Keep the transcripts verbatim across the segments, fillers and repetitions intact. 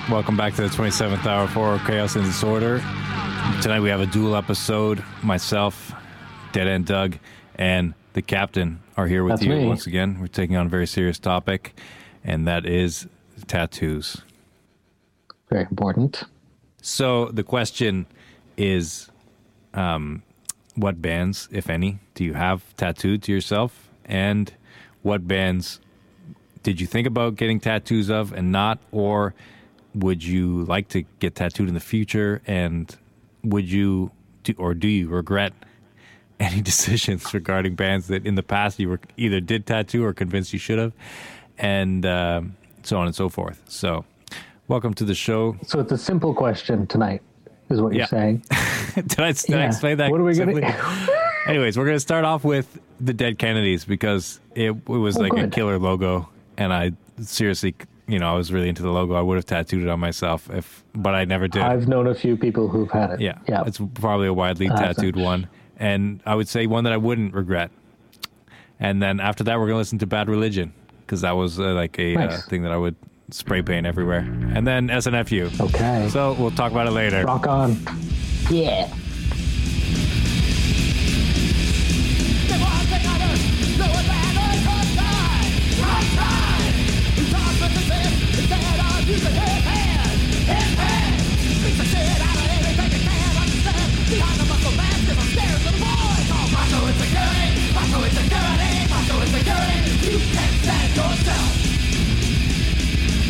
Welcome back to the twenty-seventh hour for Chaos and Disorder. Tonight we have a dual episode. Myself, Dead End Doug, and the Captain are here with That's you me. once again. We're taking on a very serious topic, and that is tattoos. Very important. So the question is, um, what bands, if any, do you have tattooed to yourself? And what bands did you think about getting tattoos of and not? Or would you like to get tattooed in the future? And would you, do, or do you regret any decisions regarding bands that in the past you were either did tattoo or convinced you should have? And uh, so on and so forth. So welcome to the show. So it's a simple question tonight, is what Yeah. you're saying. did I, did I Yeah. explain that? What are we simply? gonna? Anyways, we're going to start off with the Dead Kennedys because it, it was Oh, like a good. killer logo. And I seriously, you know, I was really into the logo. I would have tattooed it on myself, if, but I never did. I've known a few people who've had it. yeah, Yeah. it's probably a widely Uh, tattooed one. And I would say one that I wouldn't regret. And then after that, we're going to listen to Bad Religion because that was uh, like a uh, Nice. thing that I would spray paint everywhere. And then S N F U. Okay. So we'll talk about it later. Rock on. Yeah.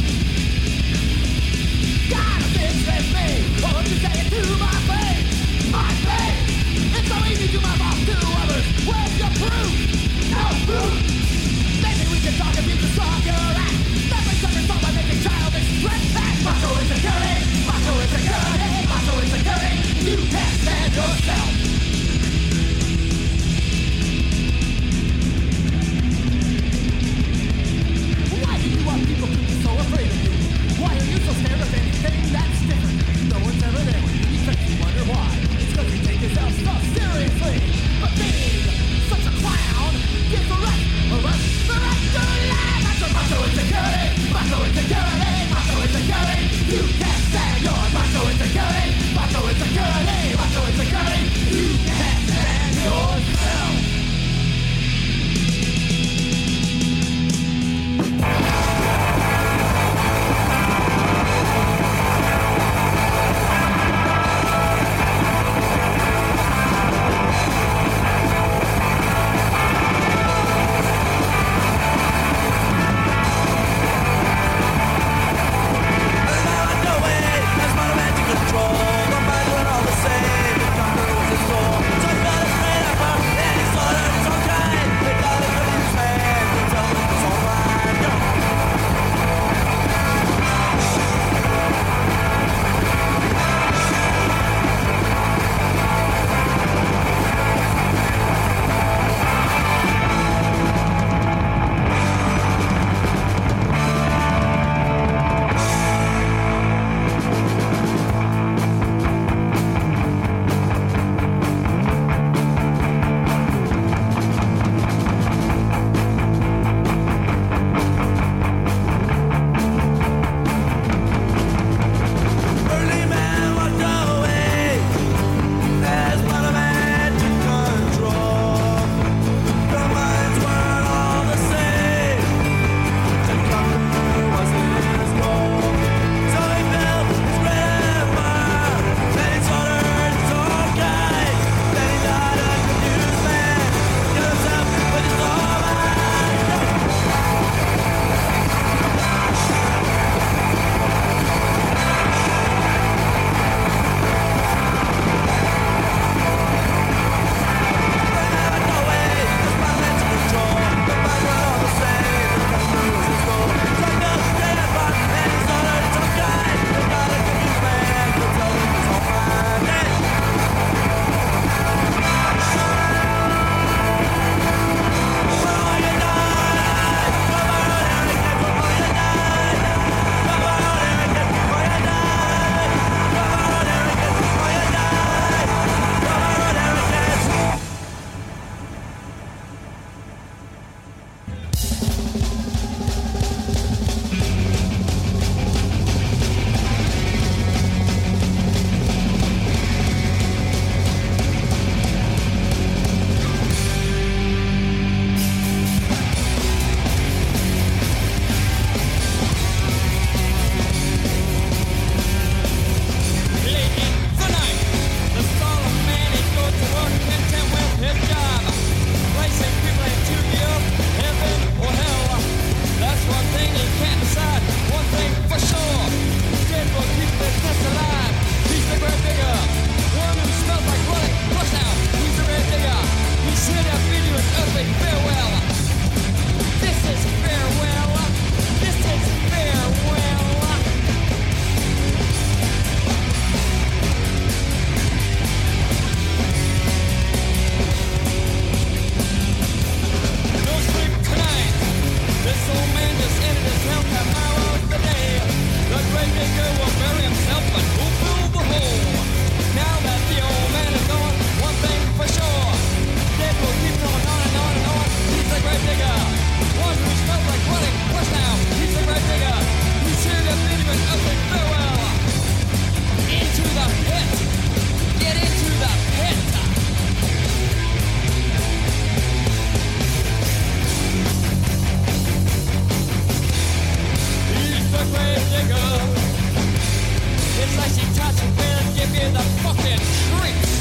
Gotta fix with me, won't you say it to my face? the fucking streets.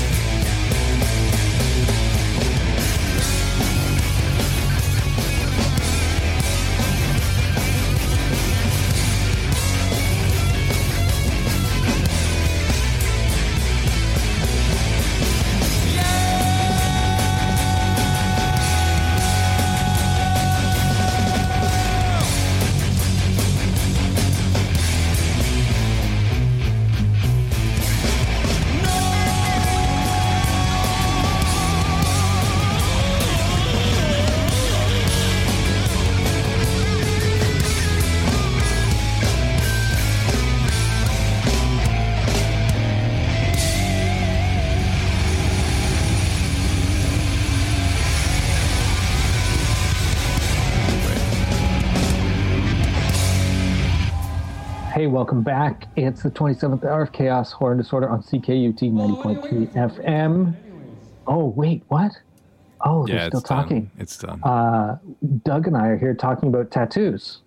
Hey, welcome back. It's the twenty-seventh hour of Chaos, Horror and Disorder on C K U T ninety point three F M. Oh, wait, what? Oh, they're Yeah, still it's talking. done. It's done. Uh, Doug and I are here talking about tattoos.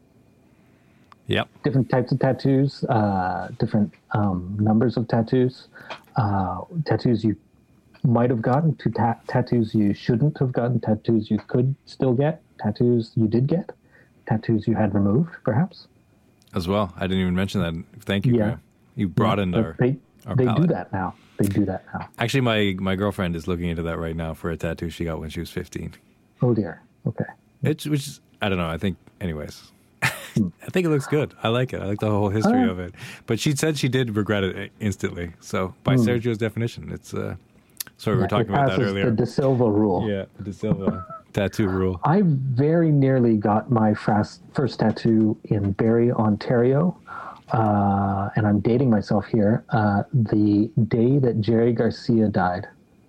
Yep. Different types of tattoos, uh, different um, numbers of tattoos, uh, tattoos you might have gotten, to ta- tattoos you shouldn't have gotten, tattoos you could still get, tattoos you did get, tattoos you had removed, perhaps. As well. I didn't even mention that. Thank you, Yeah. Graham. You broadened Yeah, our, they our they do palette. that now. They do that now. Actually, my, my girlfriend is looking into that right now for a tattoo she got when she was fifteen. Oh dear. Okay. It's, which is, I don't know. I think, anyways, I think it looks good. I like it. I like the whole history Uh, of it. But she said she did regret it instantly. So, by Hmm. Sergio's definition, it's, uh, sorry, we were Yeah, talking it about that passes earlier. The De Silva rule. Yeah, the Silva tattoo rule. I very nearly got my fast, first tattoo in Barrie, Ontario. Uh, and I'm dating myself here. Uh, the day that Jerry Garcia died,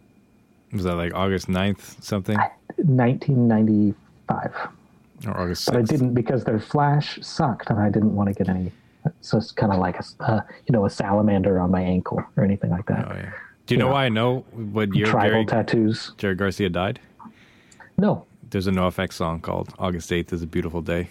Was that like August ninth something? nineteen ninety-five. Or August But I sixth? didn't, because their flash sucked, and I didn't want to get any. So it's kind of like a, uh, you know, a salamander on my ankle or anything like that. Oh, yeah. Do you know Yeah. why I know what year Tribal Jerry, tattoos. Jerry Garcia died? No. There's a NoFX song called August eighth is a Beautiful Day.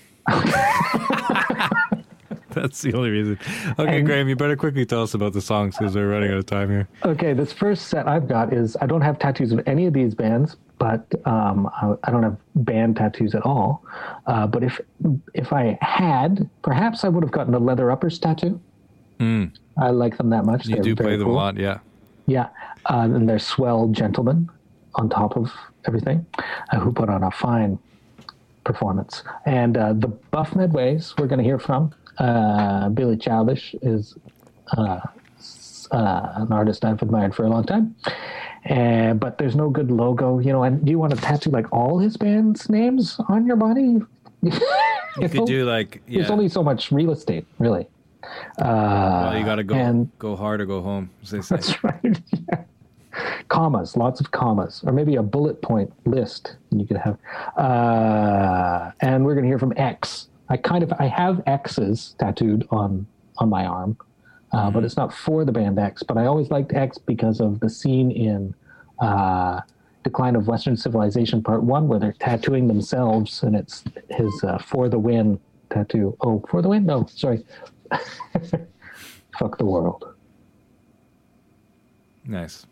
That's the only reason. Okay, And- Graham, you better quickly tell us about the songs because we're running out of time here. Okay, this first set I've got is, I don't have tattoos of any of these bands, but um, I, I don't have band tattoos at all. Uh, but if if I had, perhaps I would have gotten a Leather Uppers tattoo. Mm, I like them that much. you They're do very play them cool. a lot, yeah. Yeah, uh, and they're swell gentlemen on top of everything, uh, who put on a fine performance. And uh, the Buff Medways we're going to hear from. Uh, Billy Childish is uh, s- uh, an artist I've admired for a long time. Uh, but there's no good logo, you know. And do you want to tattoo like all his band's names on your body? you You could do like, yeah. There's only so much real estate, really. Uh, well, you got to go and- go hard or go home, as they say. That's right. Yeah. Commas, lots of commas, or maybe a bullet point list. You could have, uh, and we're going to hear from X. I kind of I have X's tattooed on on my arm, uh, but it's not for the band X. But I always liked X because of the scene in uh, Decline of Western Civilization Part One, where they're tattooing themselves, and it's his uh, "For the Win" tattoo. Oh, for the win? No, sorry. Fuck the world. Nice.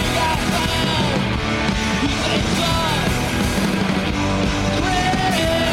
Get out,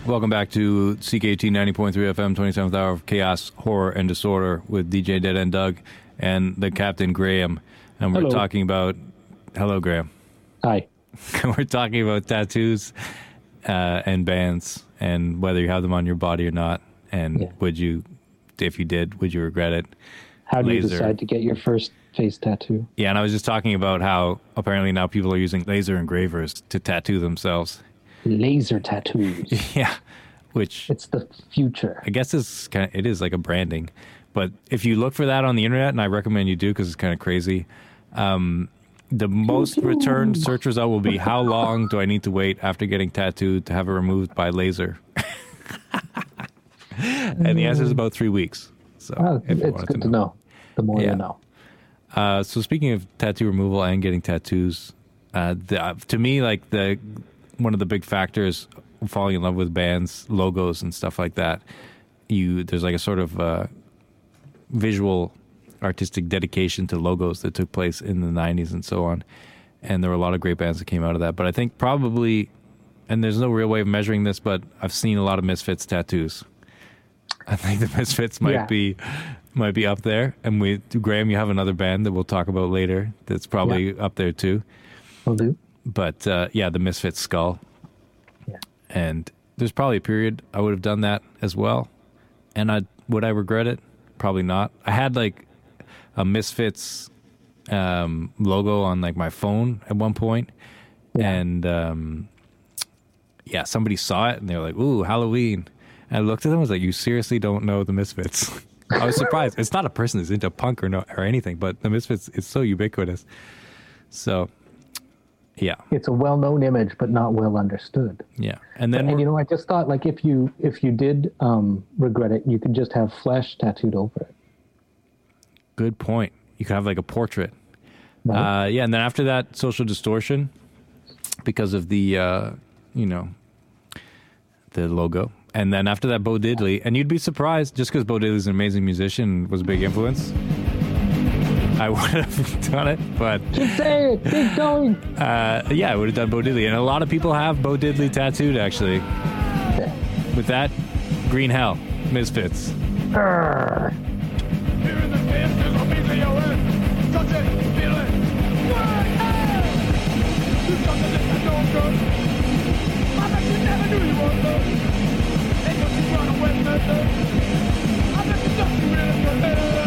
Welcome back to C K T ninety point three F M, twenty-seventh hour of chaos, horror, and disorder with D J Dead End Doug and the Captain Graham. And we're Hello. talking about... Hello, Graham. Hi. We're talking about tattoos uh, and bands and whether you have them on your body or not. And Yeah. would you, if you did, would you regret it? How do you Laser. decide to get your first face tattoo? Yeah, and I was just talking about how apparently now people are using laser engravers to tattoo themselves. Laser tattoos. Yeah, which It's the future. I guess is kind of, it is like a branding. But if you look for that on the internet, and I recommend you do because it's kind of crazy, um, the most returned search result will be how long do I need to wait after getting tattooed to have it removed by laser? And the answer is about three weeks. So Oh, if you it's wanted good to know. The more Yeah. you know. Uh, so speaking of tattoo removal and getting tattoos, uh, the, uh, to me, like the one of the big factors falling in love with bands, logos, and stuff like that. You there's like a sort of uh, visual, artistic dedication to logos that took place in the nineties and so on, and there were a lot of great bands that came out of that. But I think probably, and there's no real way of measuring this, but I've seen a lot of Misfits tattoos. I think the Misfits might Yeah. be might be up there, and we Graham, you have another band that we'll talk about later that's probably up there too. Will do. But uh, yeah, the Misfits skull, Yeah. and there's probably a period I would have done that as well. And I would I regret it? Probably not. I had like a Misfits um, logo on like my phone at one point, Yeah. and um, yeah, somebody saw it and they were like, "Ooh, Halloween." And I looked at them and was like, "You seriously don't know the Misfits?" I was surprised. It's not a person who's into punk or no or anything, but the Misfits is so ubiquitous. So, yeah, It's a well-known image, but not well understood. yeah. And then And we're- you know, I just thought, like, if you if you did um, regret it, you could just have flesh tattooed over it. good point. You could have like a portrait. Right? Uh, yeah, and then after that, Social Distortion, because of the, uh, you know, the logo. And then after that, Bo Diddley. And you'd be surprised, just because Bo Diddley's an amazing musician and was a big influence, I would have done it. But Just say it. Keep going. uh, yeah, I would have done Bo Diddley. And a lot of people have Bo Diddley tattooed, actually. With that, Green Hell, Misfits. Arr. Here in the pits, there's a piece of your head. Touch it, feel it. What? You got the list, I don't go. I bet you never knew you were love. Ain't got you run away, murder. I bet you thought you really were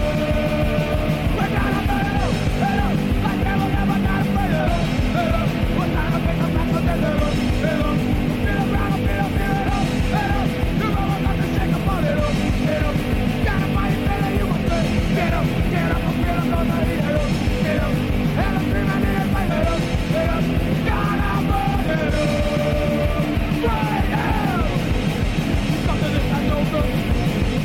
love. We're gonna fail, fail, like never, never, not afraid of it. Fail, what time I pick up back for the level. Fail, feel around, feel, feel it up. Fail, you're going up to shake up on it up. Fail, gotta fight, fail, you must say. Get up, get up, I'm feeling gonna eat it up. Get up, and I'm screaming in it, fight it up. Get up, gotta burn it up. Right now, something is not so good.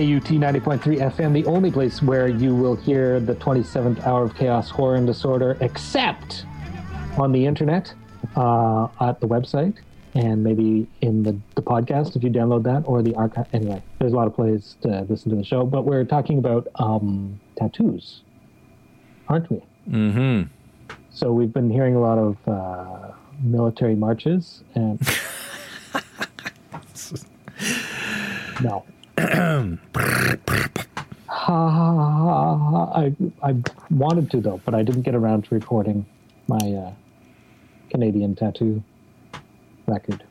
U T ninety point three F M, the only place where you will hear the twenty-seventh hour of chaos, horror, and disorder, except on the internet, uh, at the website, and maybe in the, the podcast if you download that, or the archive. Anyway, there's a lot of places to listen to the show, but we're talking about um, tattoos, aren't we? Mm-hmm. So we've been hearing a lot of uh, military marches, and no. Ha, ha, ha, ha. I I wanted to though, but I didn't get around to recording my uh, Canadian tattoo record.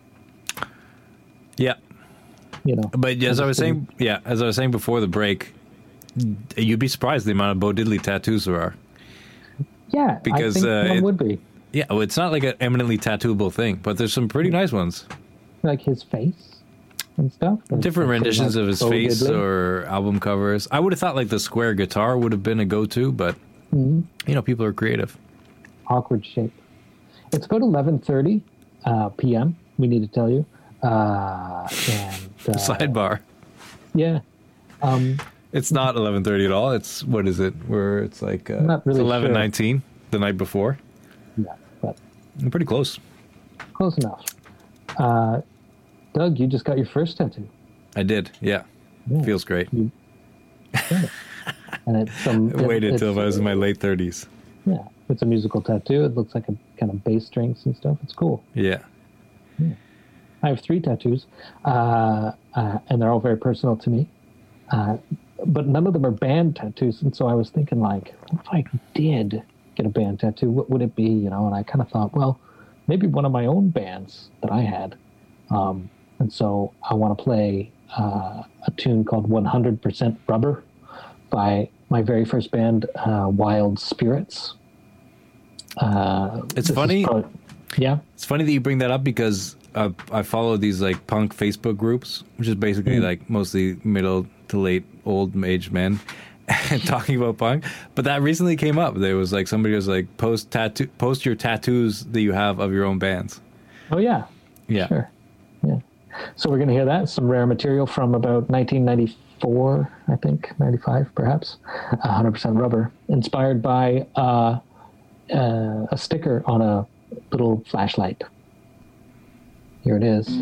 Yeah, you know. But as I was saying, yeah, as I was saying before the break, you'd be surprised the amount of Bo Diddley tattoos there are. Yeah, because I think uh, one it, would be. Yeah, well, it's not like an eminently tattooable thing, but there's some pretty nice ones. Like his face and stuff. Different renditions of his Bo face Diddley. Or album covers. I would have thought like the square guitar would have been a go-to, but mm-hmm. you know, people are creative. Awkward shape. It's about eleven thirty uh, p.m. We need to tell you. Uh, and uh, sidebar. Yeah. Um, it's not eleven thirty at all. It's what is it? Where it's like uh, not really eleven nineteen sure. the night before. Yeah, but I'm pretty close. Close enough. Uh, Doug, you just got your first tattoo. I did. Yeah. yeah. Feels great. You, yeah. And it's some. I waited until I was in my late thirties. Yeah, it's a musical tattoo. It looks like a kind of bass strings and stuff. It's cool. Yeah. Yeah. I have three tattoos, uh, uh, and they're all very personal to me. Uh, but none of them are band tattoos, and so I was thinking, like, what if I did get a band tattoo? What would it be? You know, and I kind of thought, well, maybe one of my own bands that I had. Um, and so I want to play uh, a tune called one hundred percent Rubber by my very first band, uh, Wild Spirits. Uh, it's funny. Probably, yeah. It's funny that you bring that up because uh, I follow these like punk Facebook groups, which is basically mm. like mostly middle to late old age men talking about punk. But that recently came up. There was like somebody was like post tattoo, post your tattoos that you have of your own bands. Oh yeah, yeah, sure, yeah. So we're gonna hear that some rare material from about nineteen ninety-four, I think, ninety-five perhaps. one hundred percent Rubber, inspired by uh, uh, a sticker on a little flashlight. Here it is.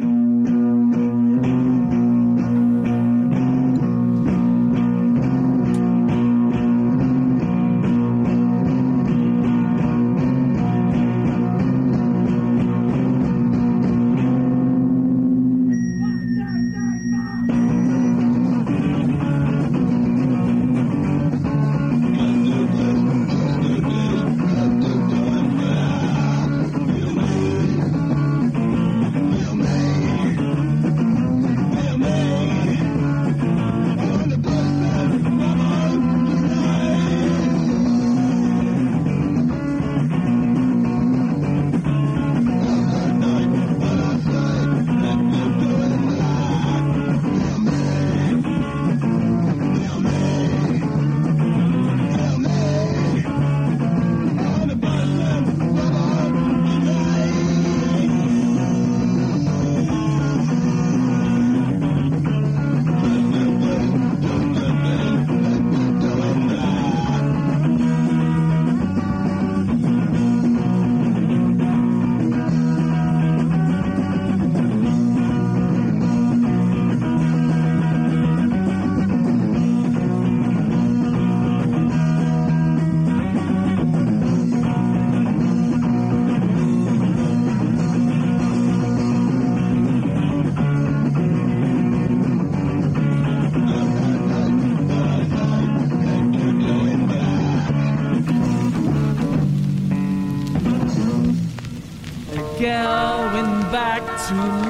to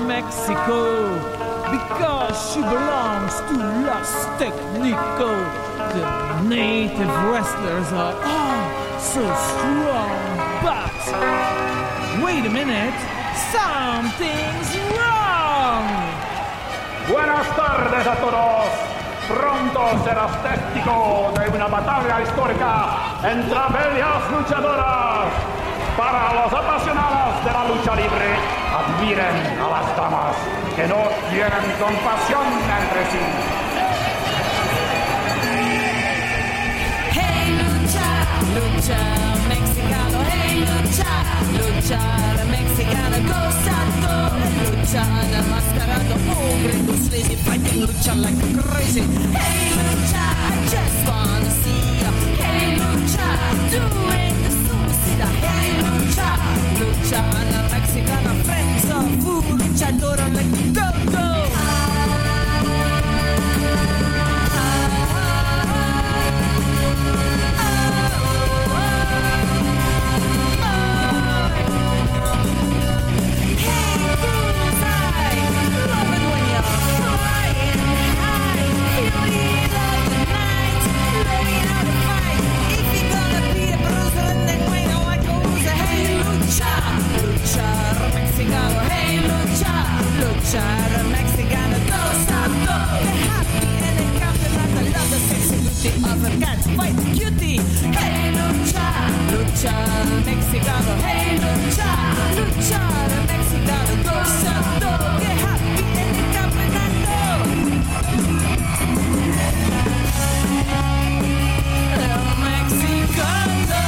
Mexico because she belongs to Los Tecnico. The native wrestlers are all so strong, but wait a minute, something's wrong. Buenas tardes a todos. Pronto serás testigo de una batalla histórica entre bellas luchadoras. Para los apasionados de la lucha libre, admiren a las damas que no tienen compasión entre sí. lucha mexicano, hey lucha, lucha mexicano, gozando, lucha mascarado, oh, gringos lazy, fighting lucha like crazy, hey lucha, I just wanna see ya, hey lucha, doing the suicide, hey lucha, lucha mexicana, friends of food, luchadora like go go. Mexicano, hey lucha, luchar mexicano, go stop, go, get happy in the campionato, love the sexy beauty of a cat, fight cutie, hey lucha, luchar mexicano, hey lucha, luchar mexicano, go stop, go, get happy in the campionato, el mexicano.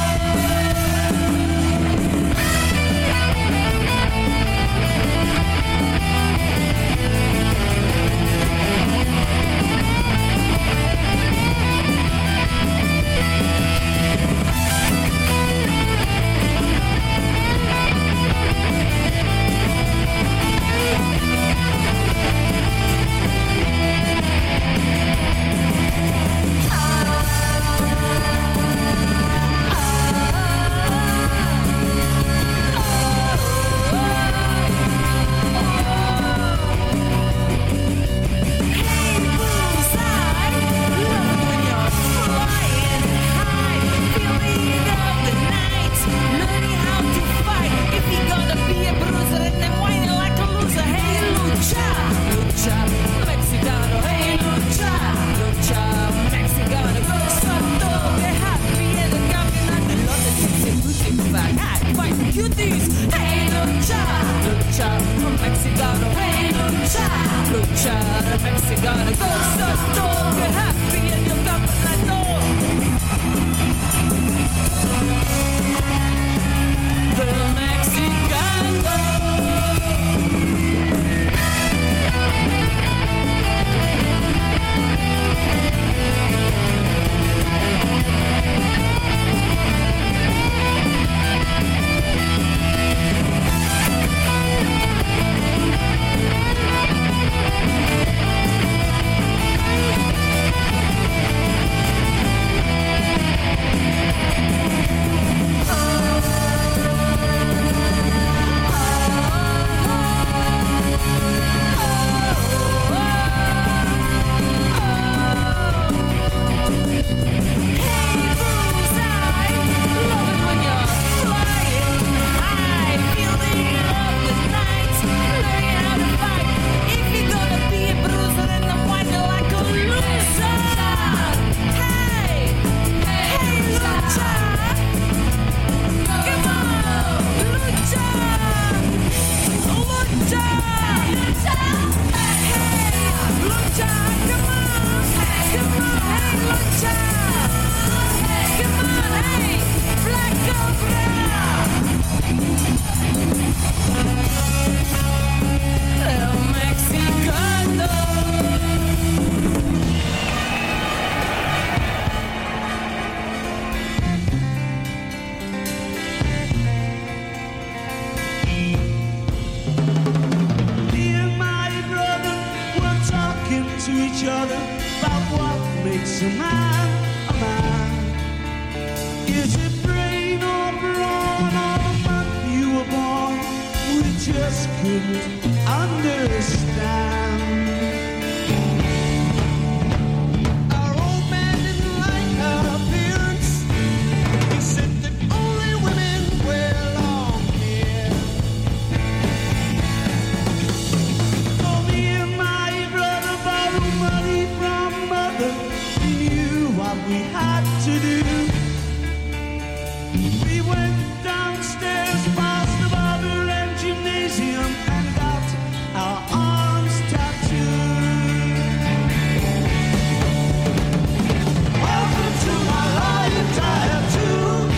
Welcome to my life, tattoo.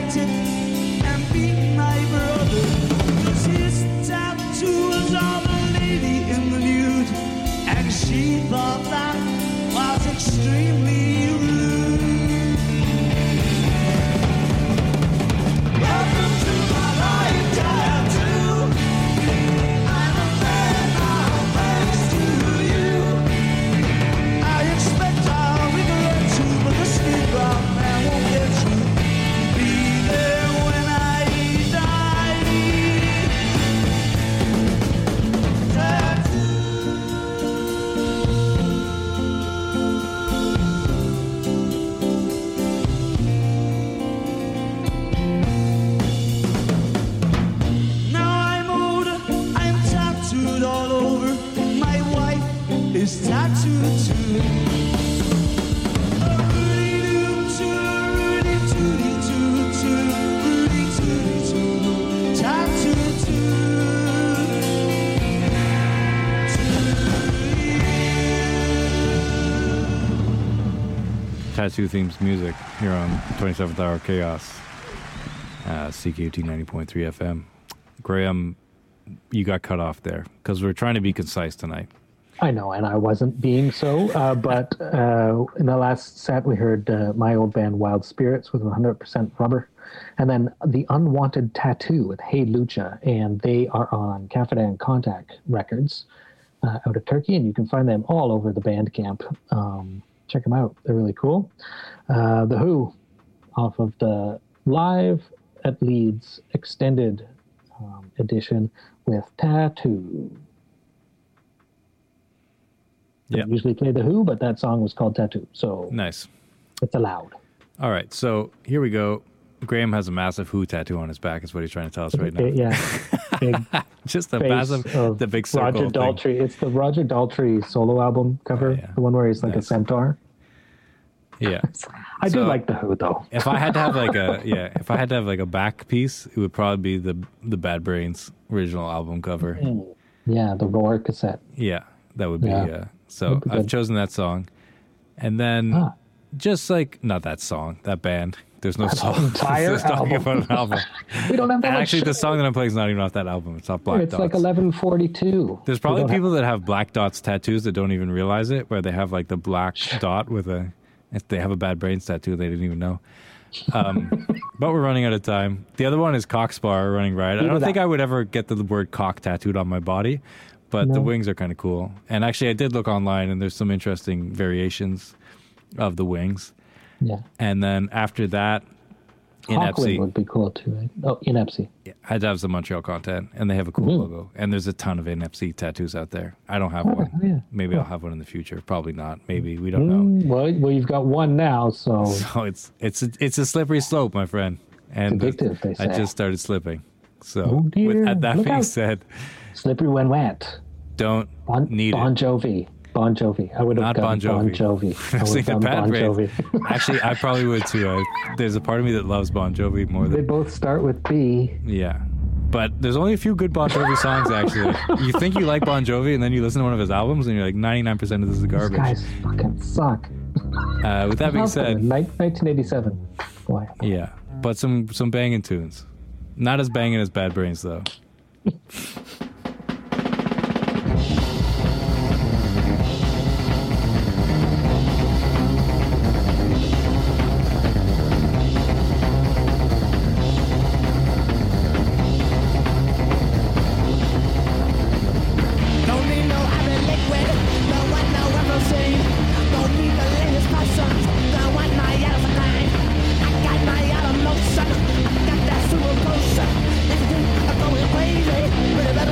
fighting and beating my brother. 'Cause his tattoo was of a lady in the nude, and she thought that was extremely rude. Welcome to my life, tattoo. I'm a man now, thanks to you. I expect I'll regret you, but the sleep out man won't get you. Be there when I die. Tattoo. Now I'm older, I'm tattooed all over. My wife is tattooed too. A Rudy-doo-doo, Rudy-tooty-too-too, Rudy-tooty-too, tattooed too. Tattoo themes music here on twenty-seventh Hour Chaos, uh, C K U T ninety point three F M. Graham, you got cut off there because we're trying to be concise tonight. I know, and I wasn't being so. Uh, but uh, in the last set, we heard uh, my old band Wild Spirits with one hundred percent Rubber, and then The Unwanted Tattoo with Hey Lucha, and they are on Cafadan Contact Records uh, out of Turkey, and you can find them all over the Bandcamp. Um, check them out; they're really cool. Uh, the Who, off of the Live at Leeds extended um, edition with Tattoo. Yeah. Don't usually play The Who, but that song was called Tattoo, so Nice. it's allowed. All right, so here we go. Graham has a massive Who tattoo on his back, is what he's trying to tell us right now. Yeah, big Just the face massive, of the big circle Roger thing. Daltrey. It's the Roger Daltrey solo album cover, Oh, yeah. the one where he's like Nice. a centaur. Yeah. I do So- like The Who, though. If I had to have like a yeah, if I had to have like a back piece, it would probably be the the Bad Brains original album cover. Yeah, the Roar cassette. Yeah, that would be. Yeah. Uh, so That'd be I've good. chosen that song, and then Ah. just like not that song, that band. There's no song. entire Just talking album. about an album. We don't have that And much. actually, the song that I'm playing is not even off that album. It's off Black It's Dots. like eleven forty-two. There's We probably don't have- people that have Black Dots tattoos that don't even realize it, where they have like the black dot with a. If they have a Bad Brains tattoo, they didn't even know. Um, but we're running out of time. The other one is Cockspar Running Riot. I Either don't think that. I would ever get the word cock tattooed on my body, but the No. wings are kind of cool. And actually, I did look online, and there's some interesting variations of the wings. Yeah. And then after that, Hawkwind Inepsy. would be cool, too. Right? Oh, Inepsy. Yeah, I had to have some Montreal content, and they have a cool Mhm. logo. And there's a ton of Inepsy tattoos out there. I don't have Oh, one. yeah. Maybe I'll have one in the future. Probably not. Maybe we don't know. Mm, well, well, you've got one now, so So it's it's a, it's a slippery slope, my friend. And It's addictive, they I say. just started slipping. So Oh, dear. with that, that Look being out. said, slippery when wet. don't Bon, need bon it. Jovi. Bon Jovi. I would have Not done Bon Jovi. Bon Jovi. I I've would seen have the done Bad Bon Brains. Jovi. Actually, I probably would too. I, there's a part of me that loves Bon Jovi more They than both start with B. yeah. But there's only a few good Bon Jovi songs actually. You think you like Bon Jovi, and then you listen to one of his albums, and you're like, ninety-nine percent of this is These garbage. guys fucking suck. Uh, with that being said, Nin- nineteen eighty-seven. Boy. yeah, but some some banging tunes. Not as banging as Bad Brains though. Don't need no other liquid, don't want no Emerson. Don't need the latest fashion, don't want my out of time. I got my out of motion, I got that super potion. I'm going crazy, but it better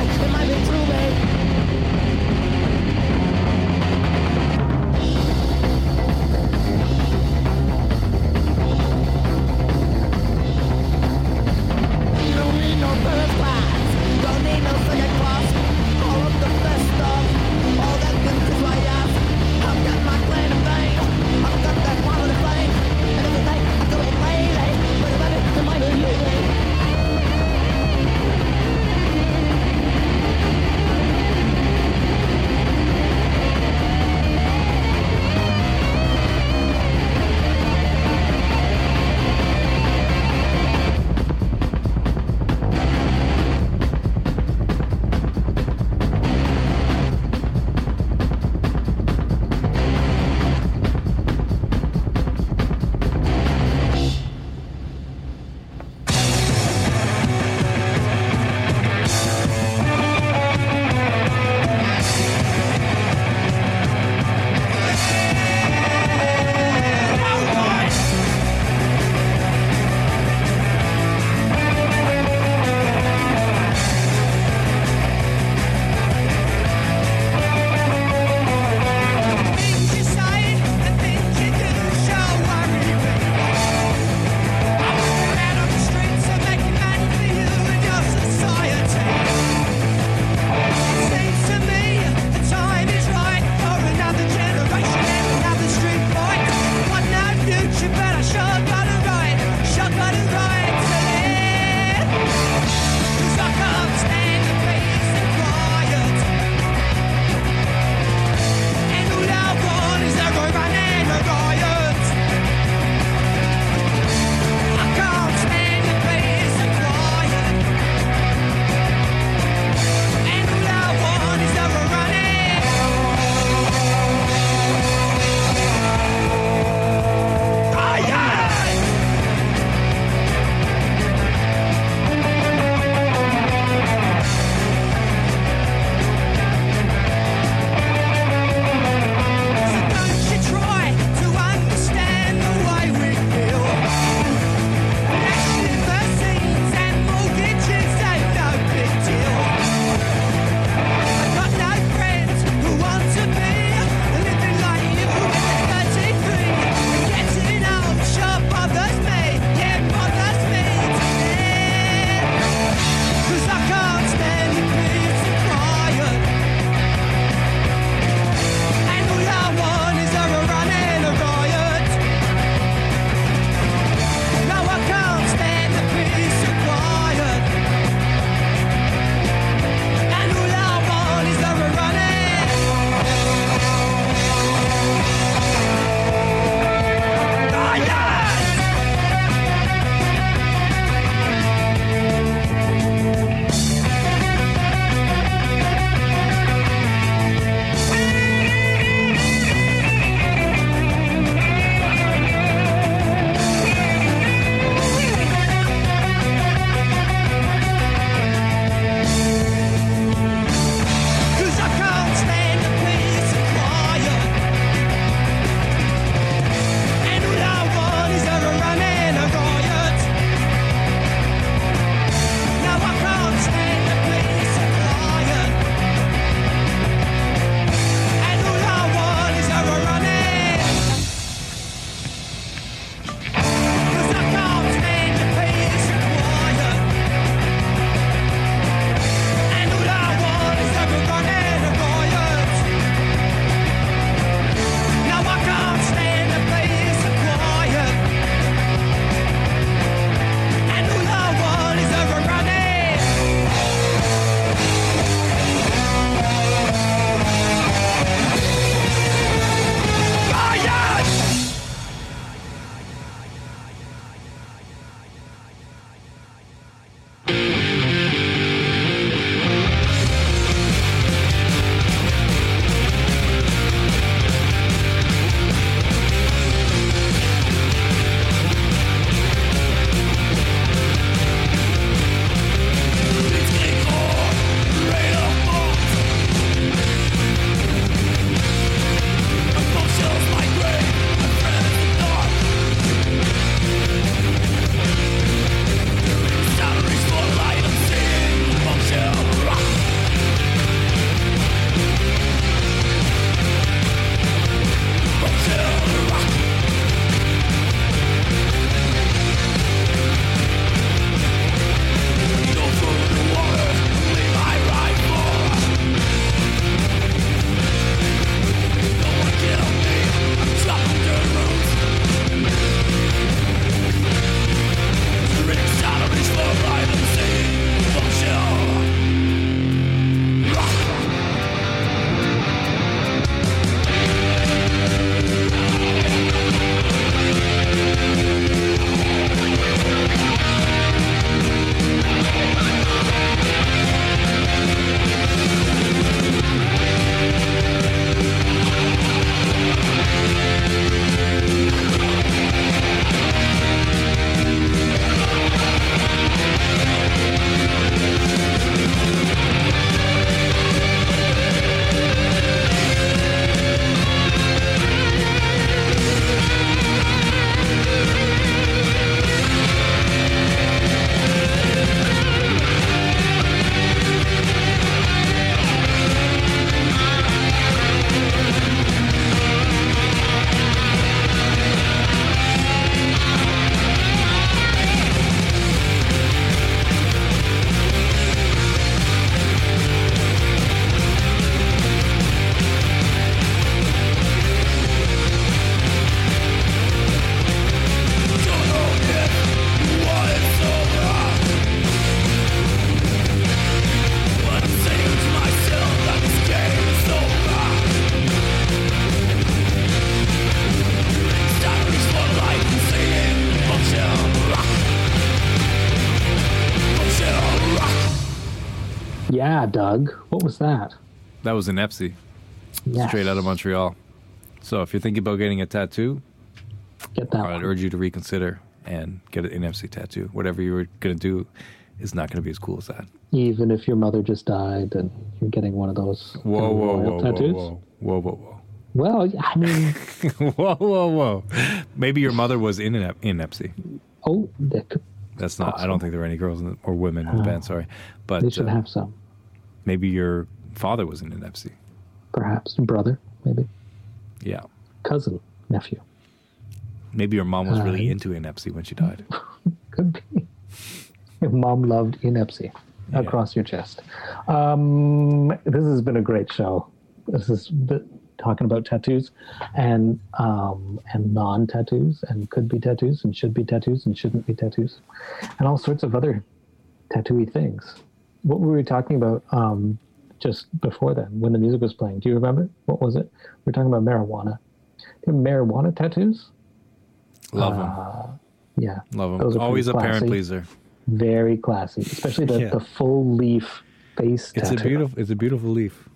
Yeah, Doug. What was that? That was in Epsy, Yes. straight out of Montreal. So if you're thinking about getting a tattoo, Get that I'd one. urge you to reconsider and get an N F C tattoo. Whatever you were going to do is not going to be as cool as that. Even if your mother just died and you're getting one of those Whoa, kind of whoa, royal whoa, tattoos. whoa, whoa, whoa, whoa, Well, I mean, whoa, whoa, whoa, whoa. Maybe your mother was in an, in Epsy. oh, that could, That's not. I Awesome. don't think there were any girls in the, or women in the Oh. band. Sorry, but they should uh, have some. maybe your father was in an Epsy. Perhaps brother, maybe Yeah. cousin, nephew. Maybe your mom was really Uh, into an Epsy when she died. Could be. Your mom loved inepsy Yeah. across your chest. Um, this has been a great show. This is the, talking about tattoos and um, and non-tattoos and could be tattoos and should be tattoos and shouldn't be tattoos and all sorts of other tattooy things. What were we talking about um, just before then when the music was playing? Do you remember? What was it? We were talking about marijuana. Do you have marijuana tattoos? Love them. Uh, Yeah. Love those them. are Always a pretty parent classy. pleaser. Very classy, especially the, Yeah. the full leaf face It's tattoo. a beautiful. It's a beautiful leaf.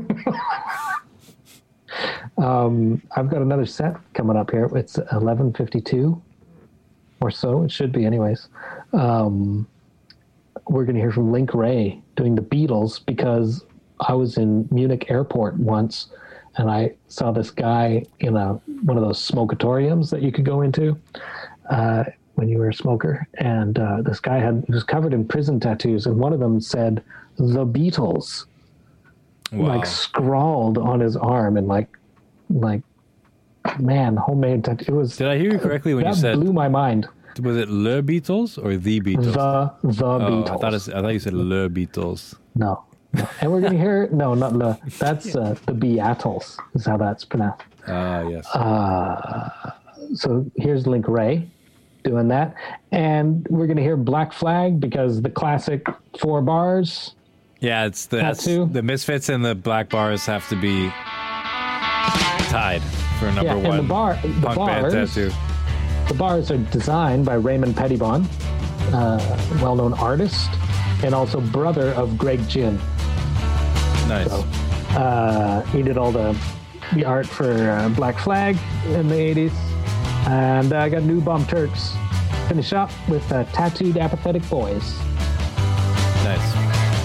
Um, I've got another set coming up here. It's eleven fifty-two or so. It should be, anyways. Um, we're going to hear from Link Ray doing the Beatles because I was in Munich airport once and I saw this guy in a one of those smokatoriums that you could go into uh, when you were a smoker. And uh, this guy had he was covered in prison tattoos, and one of them said "The Beatles," Wow. like scrawled on his arm, and like, like, man, homemade tattoo. It was Did I hear you correctly when that you said? blew my mind. Was it Le Beatles or the Beatles? The the oh, Beatles. I thought it's, I thought you said Le Beatles. No. no. And we're gonna hear no, not the. That's uh, the Beatles is how that's pronounced. Ah, yes. Uh, so here's Link Ray doing that, and we're gonna hear Black Flag because the classic four bars. yeah, it's the that's, tattoo. the Misfits and the Black Bars have to be tied for number yeah, one and the bar, the punk band bars, tattoo. the bars are designed by Raymond Pettibon, uh, well-known artist, and also brother of Greg Ginn. Nice. Uh, he did all the the art for uh, Black Flag in the eighties. And I uh, got New Bomb Turks. Finish up with uh, Tattooed Apathetic Boys. Nice.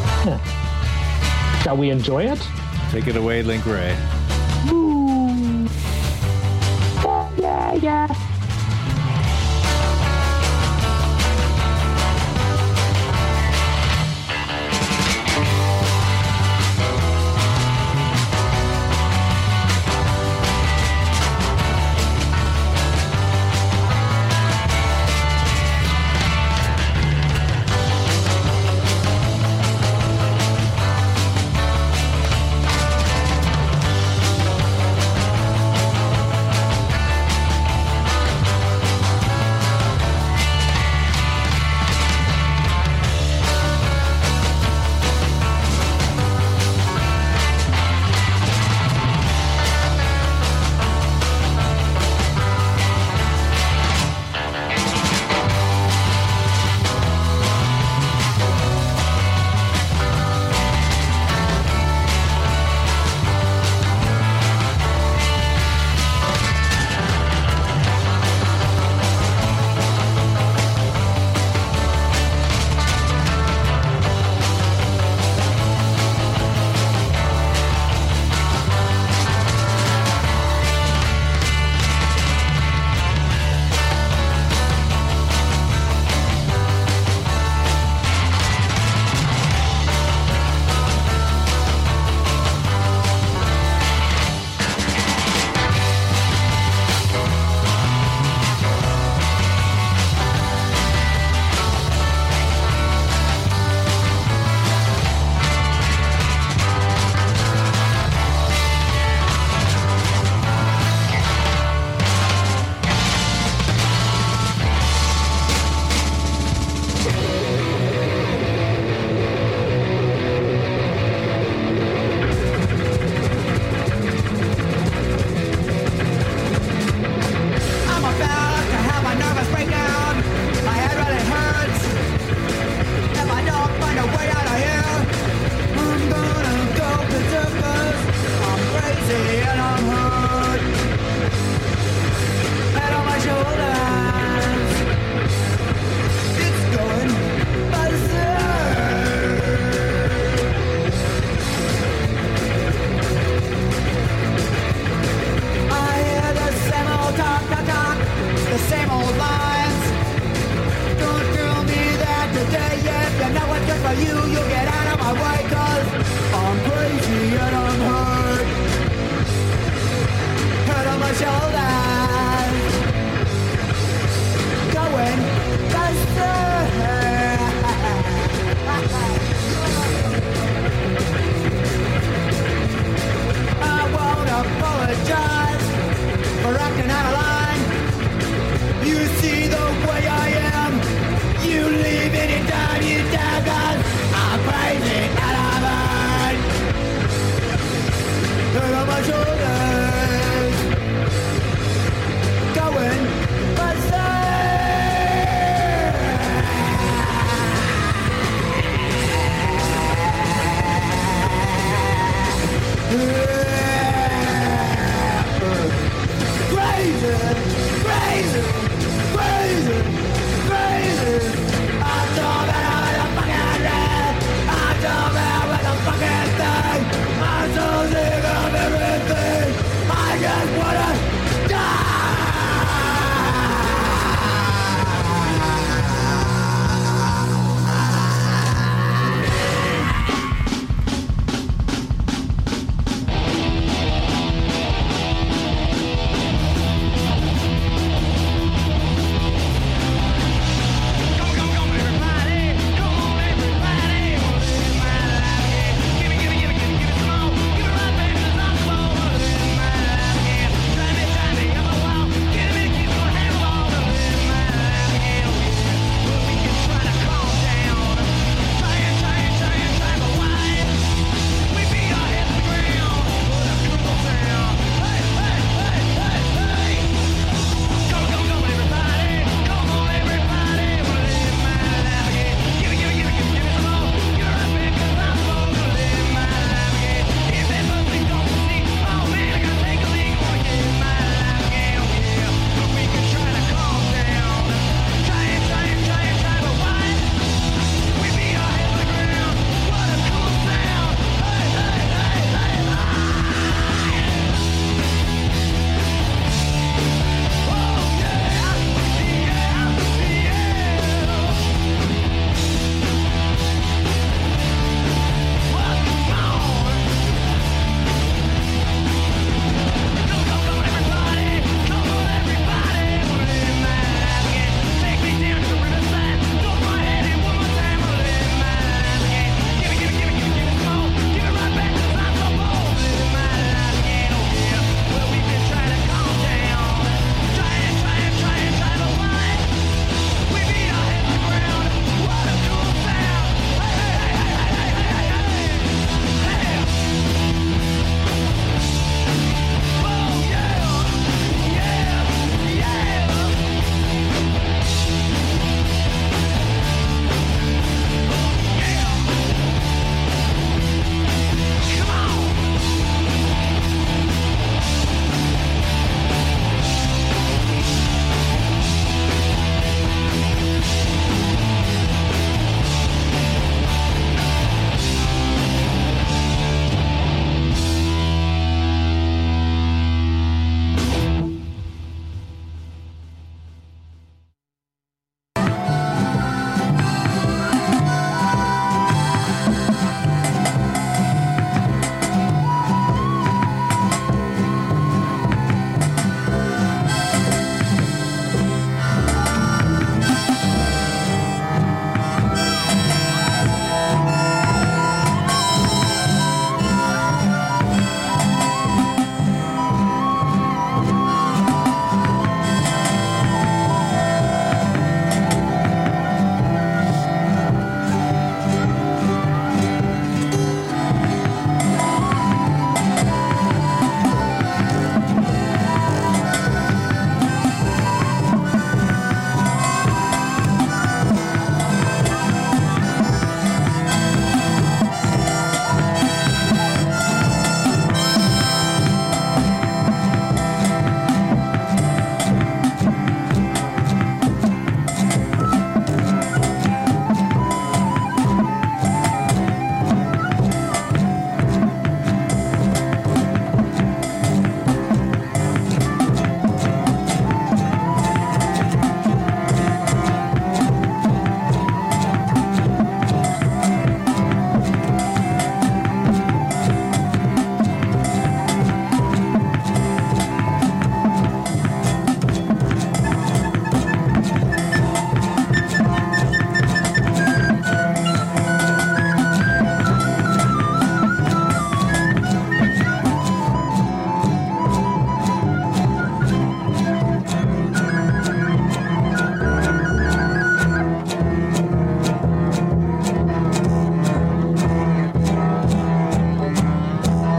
Shall we enjoy it? Take it away, Link Ray. Ooh. Yeah, yeah, yeah.